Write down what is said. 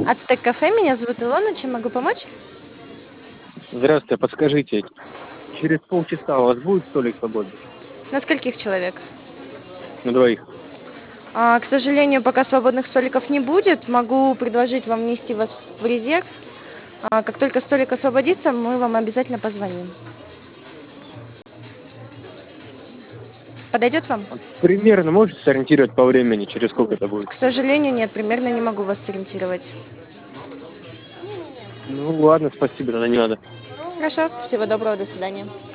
Ацтек кафе, меня зовут Илона, чем могу помочь? Здравствуйте, подскажите, через полчаса у вас будет столик свободный? На скольких человек? На двоих. К сожалению, пока свободных столиков не будет. Могу предложить вам внести вас в резерв. Как только столик освободится, мы вам обязательно позвоним. Подойдет вам? Примерно можете сориентировать по времени, через сколько это будет? К сожалению, нет, примерно не могу вас сориентировать. Ну ладно, спасибо, тогда не надо. Хорошо, всего доброго, до свидания.